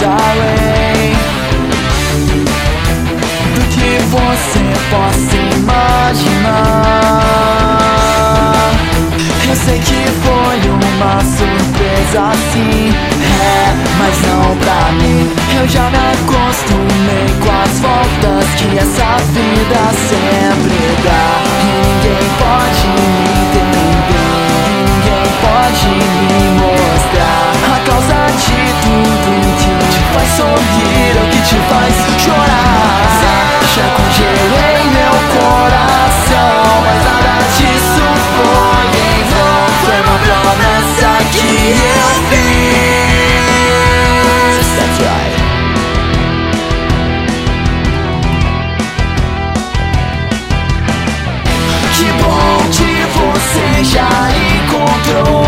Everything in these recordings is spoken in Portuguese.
mais além do que você possa imaginar. Eu sei que foi uma surpresa sim, mas não pra mim. Eu já me acostumei com as voltas que essa vida sempre dá. E ninguém pode me entender, ninguém pode me mostrar a causa de tudo que te faz sorrir ou que te faz chorar. Já congelei meu coração, mas nada disso foi em vão. Foi uma promessa que eu fiz. That's right. Que bom que você já encontrou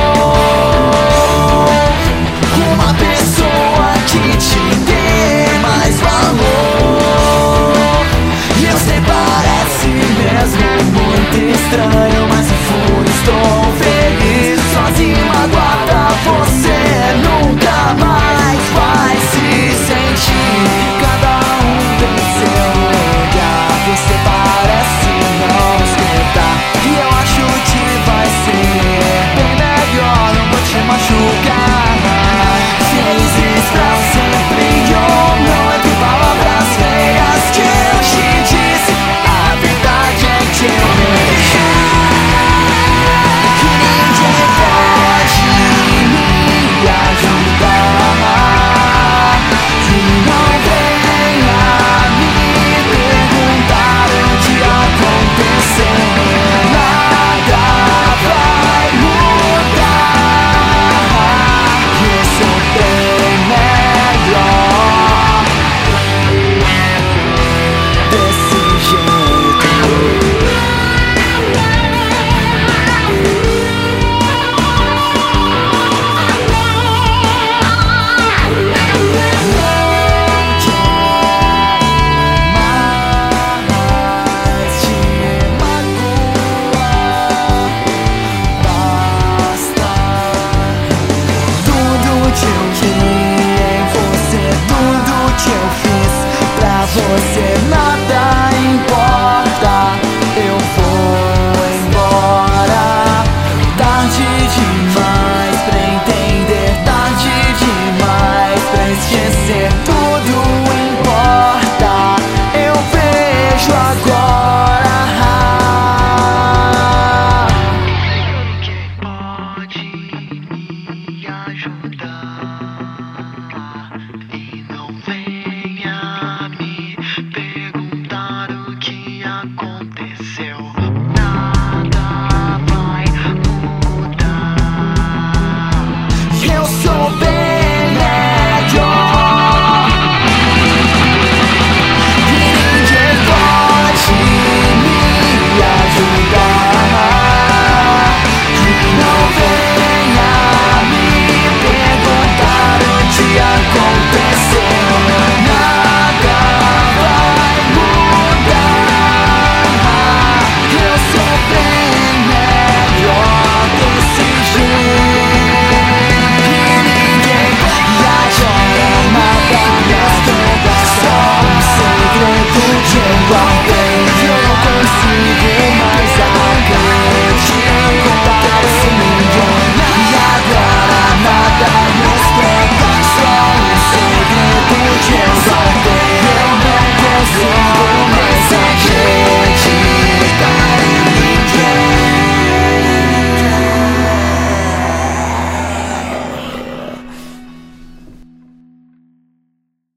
uma pessoa que te dê mais valor. Eu sei, parece mesmo muito estranho, mas no fundo estou feliz. Sozinho magoada você nunca mais vai se sentir. Cada um tem seu lugar, você parece não esquentar. E eu acho que vai ser bem melhor, não vou te machucar. Felizes pra sempre ou não, entre palavras feias que eu te disse, a verdade é que eu mereci. Que ninguém pode me ajudar, que não venha me perguntar o que aconteceu. Nada vai mudar, eu sou bem melhor desse jeito. Você nada importa, eu vou embora. Tarde demais pra entender, tarde demais pra esquecer. Tudo importa, eu vejo agora. Quem pode me ajudar? E não venha me perguntar o que aconteceu. Nada vai mudar. Eu sou bem melhor e ninguém pode me ajudar. Que não venha me perguntar o que aconteceu. Nada vai mudar. Eu sou bem melhor desse jeito. E ninguém agora nada resta, só um segredo de igual.